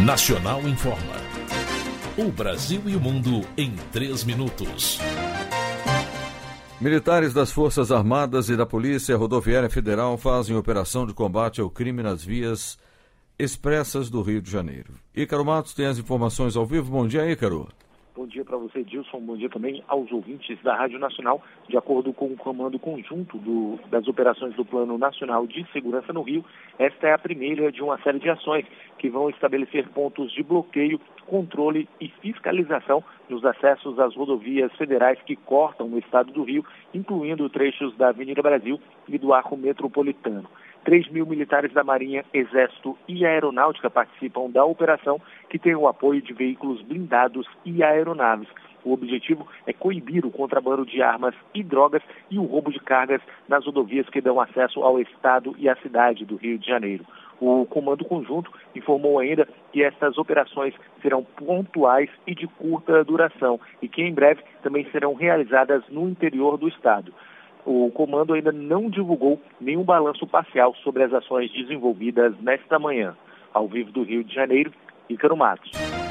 Nacional informa. O Brasil e o mundo em 3 minutos. Militares das Forças Armadas e da Polícia Rodoviária Federal fazem operação de combate ao crime nas vias expressas do Rio de Janeiro. Ícaro Matos tem as informações ao vivo. Bom dia, Ícaro. Bom dia para você, Dilson. Bom dia também aos ouvintes da Rádio Nacional. De acordo com o Comando Conjunto das Operações do Plano Nacional de Segurança no Rio, esta é a primeira de uma série de ações que vão estabelecer pontos de bloqueio, controle e fiscalização nos acessos às rodovias federais que cortam o estado do Rio, incluindo trechos da Avenida Brasil e do Arco Metropolitano. 3.000 militares da Marinha, Exército e Aeronáutica participam da operação, que tem o apoio de veículos blindados e aeronaves. O objetivo é coibir o contrabando de armas e drogas e o roubo de cargas nas rodovias que dão acesso ao estado e à cidade do Rio de Janeiro. O Comando Conjunto informou ainda que estas operações serão pontuais e de curta duração e que em breve também serão realizadas no interior do estado. O comando ainda não divulgou nenhum balanço parcial sobre as ações desenvolvidas nesta manhã. Ao vivo do Rio de Janeiro, Ícaro Matos.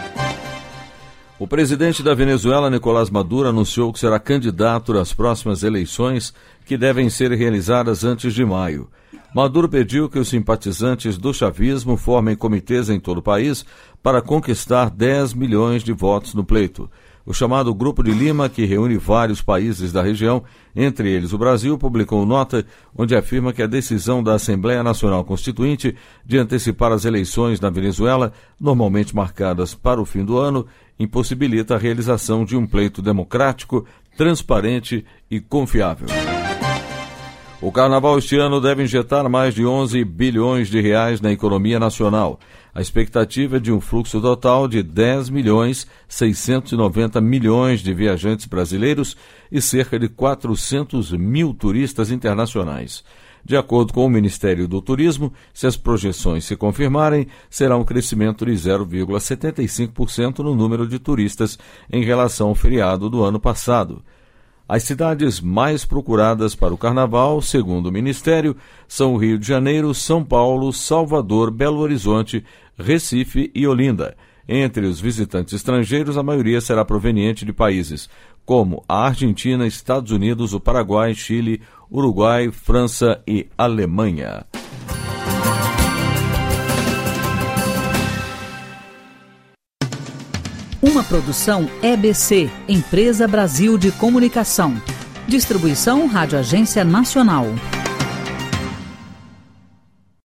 O presidente da Venezuela, Nicolás Maduro, anunciou que será candidato às próximas eleições que devem ser realizadas antes de maio. Maduro pediu que os simpatizantes do chavismo formem comitês em todo o país para conquistar 10 milhões de votos no pleito. O chamado Grupo de Lima, que reúne vários países da região, entre eles o Brasil, publicou nota onde afirma que a decisão da Assembleia Nacional Constituinte de antecipar as eleições na Venezuela, normalmente marcadas para o fim do ano, impossibilita a realização de um pleito democrático, transparente e confiável. O Carnaval este ano deve injetar mais de 11 bilhões de reais na economia nacional. A expectativa é de um fluxo total de 10 milhões 690 milhões de viajantes brasileiros e cerca de 400 mil turistas internacionais. De acordo com o Ministério do Turismo, se as projeções se confirmarem, será um crescimento de 0,75% no número de turistas em relação ao feriado do ano passado. As cidades mais procuradas para o Carnaval, segundo o Ministério, são o Rio de Janeiro, São Paulo, Salvador, Belo Horizonte, Recife e Olinda. Entre os visitantes estrangeiros, a maioria será proveniente de países como a Argentina, Estados Unidos, o Paraguai, Chile, Uruguai, França e Alemanha. Uma produção EBC, Empresa Brasil de Comunicação. Distribuição Rádio Agência Nacional.